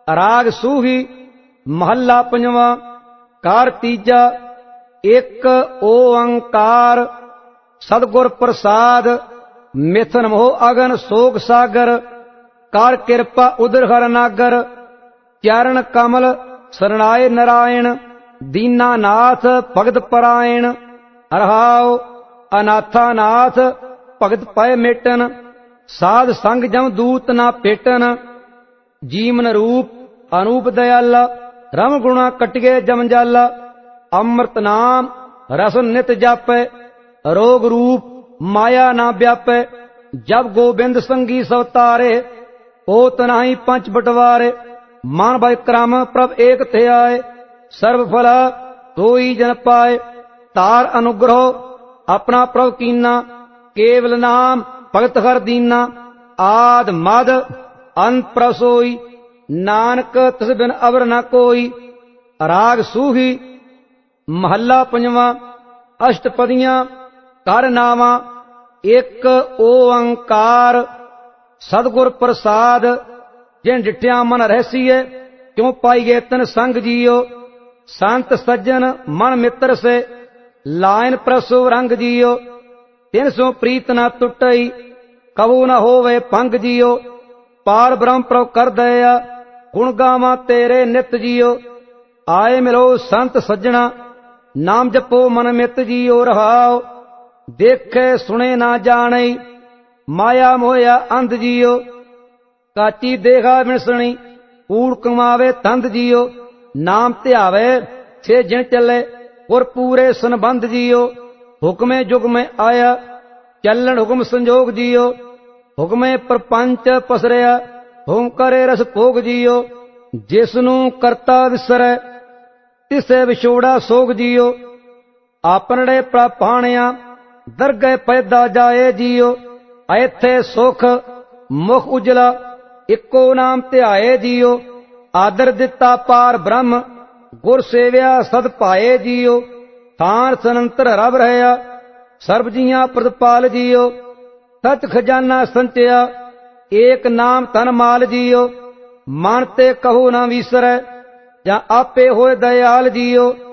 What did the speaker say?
राग सूही महला पंजवा। कार तीजा। एक ओंकार सतगुर प्रसाद मिथन मोह अगन सोग सागर। कार कृपा उदर हर नागर चरण कमल शरणाय नारायण। दीनानाथ भगत परायण रहाओ अनाथानाथ भगत पय मेटन। साध संग जम दूत ना पेटन जीवन रूप अनूप दयाला। रम गुणा कटिगे जम जाला अमृत नाम रस नित जापै। रोग रूप माया ना व्यापै जब गोबिंद संगी सवतारे। ओत नाही पंच बटवारे मान भय क्रम प्रभ एक थे आए। सर्व फला सोई जन पाए तार अनुग्रह अपना प्रभ कीना। केवल नाम भगत हर दीना आद मद अंत प्रभ सोई। नानक तिस बिन अवर न कोई। राग सूही महला पंजवा। अष्टपदियां कर नावा। एक ओंकार सतगुर प्रसाद जिन डिठिया मन रहसीए क्यों पाई गए तन संग जियो। संत सज्जन मन मित्र से लायन प्रसो रंग जियो। तिन सो प्रीत न टुटई कबू न होवे भंग जियो। पार ब्रह्म प्रभ कर दया गुण गावा तेरे नित जियो। आए मिलो संत सज्जना नाम जपो मन मित जियो। रहाओ देखे सुने ना जाने माया मोया अंध जियो। काची देखा बिनसणी कूड़ कमावे तंद जियो। नाम ध्यावे छे जिन चले और पूरे संबंध जियो। हुक्मे जुग में आया चलन हुक्म संजोग जियो। हुक्मे प्रपंच पसरिया हुम करे रस भोग जियो। जिसनू करता विसरै तिसे विछोड़ा सोग जियो। आपनड़े प्रापाणिया दरगह पैदा जाए जियो। ऐथे सुख मुख उजला इको नाम ध्याए जियो। आदर दिता पार ब्रह्म गुर सेव्या सद पाए जियो। थान सनंतर रब रहया सर्ब जिया प्रतिपाल जियो। सच खजाना संचया एक नाम तन माल जियो। मन ते कहो न विसरै या आपे होए दयाल जियो।